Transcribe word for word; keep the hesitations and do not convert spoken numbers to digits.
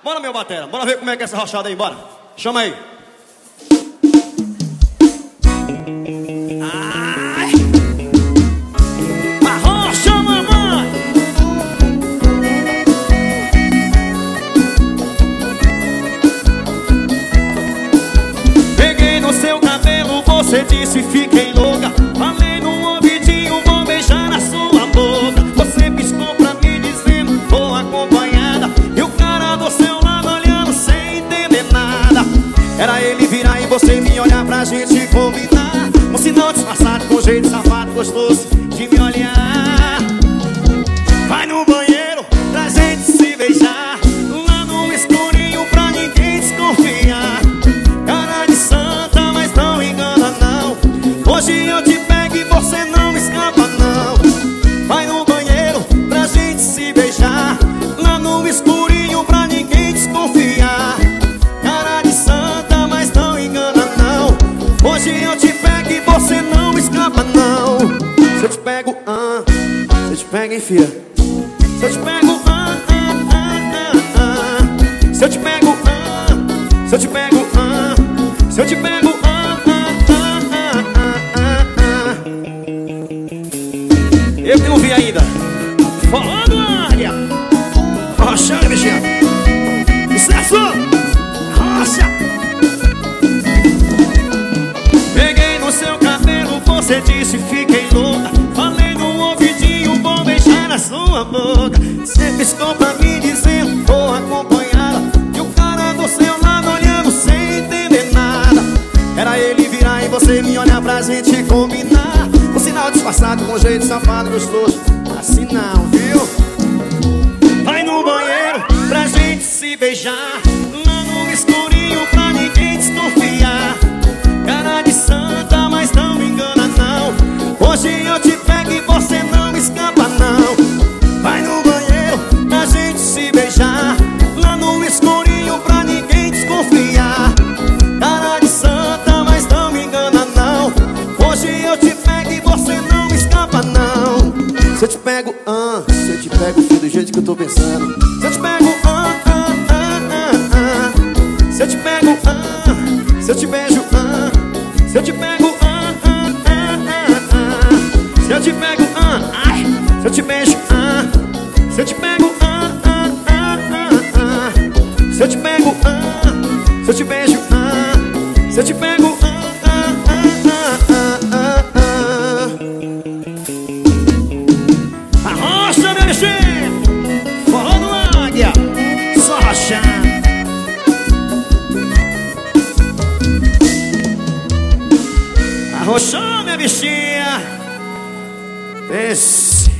Bora, meu batera, bora ver como é que é essa rochada aí, bora. Chama aí. Ai. Arrocha, mamãe. Peguei no seu cabelo, você disse fiquei louca. Falei no ouvidinho, vou beijar na sua boca. Você piscou pra mim dizendo, tô acompanhada. E o cara do seu lado olhando sem entender nada. Era ele virar e você me olhar pra gente combinar. Um sinal disfarçado com jeito safado gostoso de me olhar. Vai no banheiro pra gente se beijar, lá no escurinho pra ninguém desconfiar. Cara de santa, mas não engana não. Hoje eu te pego e você não escapa não. Vai no banheiro pra gente se beijar, lá no escurinho pra ninguém desconfiar. Cara de santa, mas não engana não. Hoje eu te pego e você não escapa não. Se eu te pego, ah, se eu te pego, hein, filha. Se eu te pego, ah, ah, ah, ah, ah. Se eu te pego, ah, se eu te pego, ah, se eu te pego, ah, ah, ah, ah, ah, ah. Eu que não vi ainda. Falando área. Rocha, bichinha. Sucesso. Rocha. Peguei no seu cabelo, você disse fiquei louca. Falei no ouvidinho, vou beijar na sua boca. Você piscou pra mim dizendo, tô acompanhada. E o cara do seu lado olhando sem entender nada. Era ele virar e você me olhar pra gente combinar. Um sinal disfarçado com jeito safado gostoso. Assim não, viu? Vai no banheiro pra gente se beijar, lá no escurinho pra ninguém desconfiar. Cara de santa, mas não me engana não. Hoje eu te pego e você não escapa não. Vai no banheiro pra gente se beijar, lá no escurinho pra ninguém desconfiar. Cara de santa, mas não me engana não. Hoje eu te pego e você não escapa não. Se eu te pego, ah, se eu te pego, filho, do jeito que eu tô pensando. Se eu te pego, ah, ah, ah, ah, ah. Se eu te pego, ah, se eu te beijo, ah. Se eu te pego, ah, ah, ah, ah, ah. Se eu te pego, ah, ai. Se eu te beijo, ah. Se eu te pego, ah, ah, ah, ah, ah. Se eu te pego, ah. Se eu te beijo, ah. Se eu te pego, ah, ah, ah, ah, ah, ah. Arrocha, meu bichinho. Forró do águia. Só rochar. Arrochou, minha bichinha. Esse